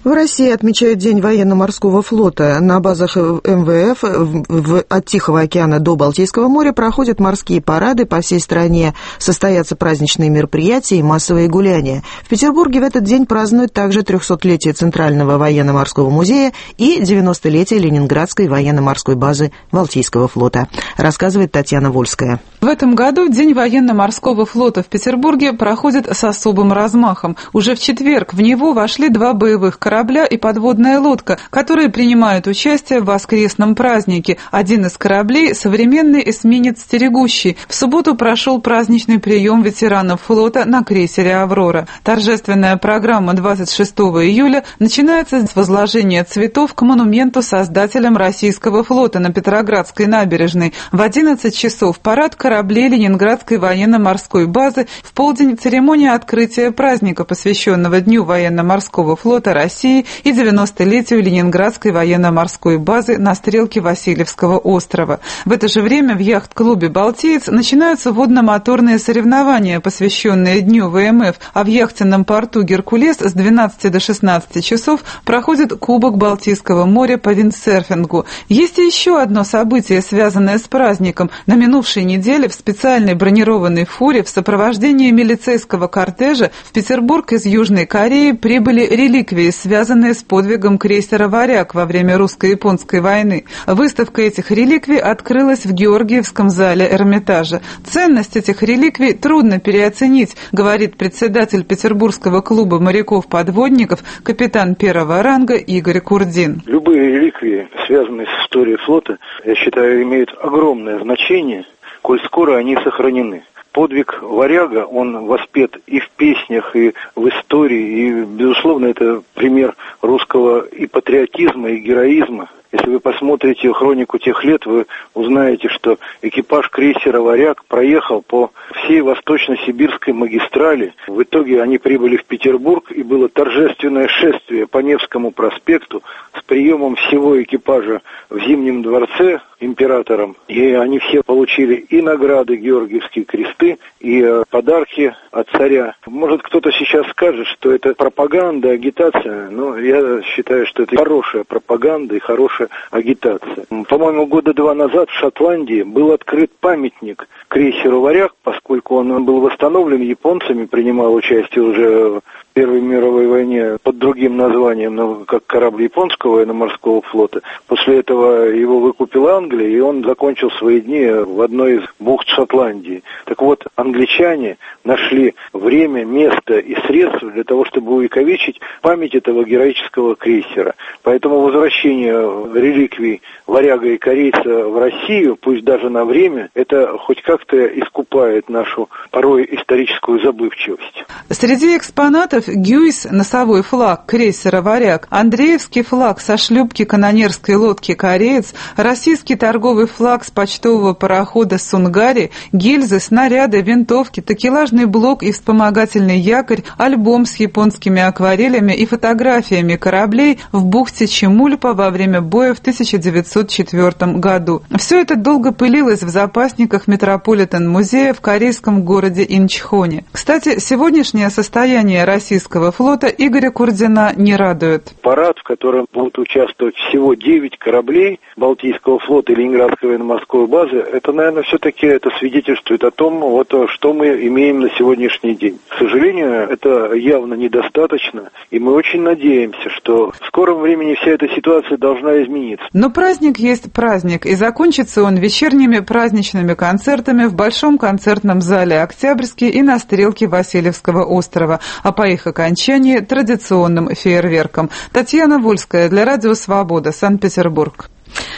В России отмечают День военно-морского флота. На базах МВФ от Тихого океана до Балтийского моря проходят морские парады. По всей стране состоятся праздничные мероприятия и массовые гуляния. В Петербурге в этот день празднуют также 300-летие Центрального военно-морского музея и 90-летие Ленинградской военно-морской базы Балтийского флота, рассказывает Татьяна Вольская. В этом году День военно-морского флота в Петербурге проходит с особым размахом. Уже в четверг в него вошли 2 боевых корабля и подводная лодка, которые принимают участие в воскресном празднике. Один из кораблей – современный эсминец «Стерегущий». В субботу прошел праздничный прием ветеранов флота на крейсере «Аврора». Торжественная программа 26 июля начинается с возложения цветов к монументу создателям российского флота на Петроградской набережной. В 11 часов парад кораблей Ленинградской военно-морской базы, в полдень церемония открытия праздника, посвященного Дню военно-морского флота России и 90-летию Ленинградской военно-морской базы на стрелке Васильевского острова. В это же время в яхт-клубе «Балтиец» начинаются водно-моторные соревнования, посвященные Дню ВМФ, а в яхтенном порту «Геркулес» с 12 до 16 часов проходит Кубок Балтийского моря по виндсерфингу. Есть и еще одно событие, связанное с праздником. На минувшей неделе в специальной бронированной фуре в сопровождении милицейского кортежа в Петербург из Южной Кореи прибыли реликвии, связанные с подвигом крейсера «Варяг» во время русско-японской войны. Выставка этих реликвий открылась в Георгиевском зале Эрмитажа. Ценность этих реликвий трудно переоценить, говорит председатель Петербургского клуба моряков-подводников, капитан первого ранга Игорь Курдин. Любые реликвии, связанные с историей флота, я считаю, имеют огромное значение, коль скоро они сохранены. Подвиг «Варяга», он воспет и в песнях, и в истории, и, безусловно, это пример русского и патриотизма, и героизма. Если вы посмотрите хронику тех лет, вы узнаете, что экипаж крейсера «Варяг» проехал по всей восточно-сибирской магистрали. В итоге они прибыли в Петербург, и было торжественное шествие по Невскому проспекту с приемом всего экипажа в Зимнем дворце императором. И они все получили и награды, Георгиевские кресты, и подарки от царя. Может, кто-то сейчас скажет, что это пропаганда, агитация, но я считаю, что это хорошая пропаганда и хорошая агитация. По-моему, 2 года назад в Шотландии был открыт памятник крейсеру «Варяг», поскольку он был восстановлен японцами, принимал участие уже в Первой мировой войне под другим названием, но как корабль японского военно-морского флота. После этого его выкупила Англия, и он закончил свои дни в одной из бухт Шотландии. Так вот, англичане нашли время, место и средства для того, чтобы увековечить память этого героического крейсера. Поэтому возвращение реликвий «Варяга» и корейца в Россию, пусть даже на время, это хоть как-то искупает нашу порой историческую забывчивость. Среди экспонатов Гюйс, носовой флаг крейсера «Варяг», Андреевский флаг со шлюпки канонерской лодки «Кореец», российский торговый флаг с почтового парохода «Сунгари», гильзы, снаряды, винтовки, такелажный блок и вспомогательный якорь, альбом с японскими акварелями и фотографиями кораблей в бухте Чемульпа во время боя в 1904 году. Все это долго пылилось в запасниках Метрополитен-музея в корейском городе Инчхоне. Кстати, сегодняшнее состояние российского флота Игоря Курдина не радует. Парад, в котором будут участвовать всего 9 кораблей Балтийского флота и Ленинградской военно-морской базы, это, наверное, все-таки это свидетельствует о том, вот, что мы имеем на сегодняшний день. К сожалению, это явно недостаточно, и мы очень надеемся, что в скором времени вся эта ситуация должна измениться. Но праздник есть праздник, и закончится он вечерними праздничными концертами в Большом концертном зале «Октябрьский» и на стрелке Васильевского острова, а по их окончании традиционным фейерверком. Татьяна Вольская для Радио Свобода, Санкт-Петербург.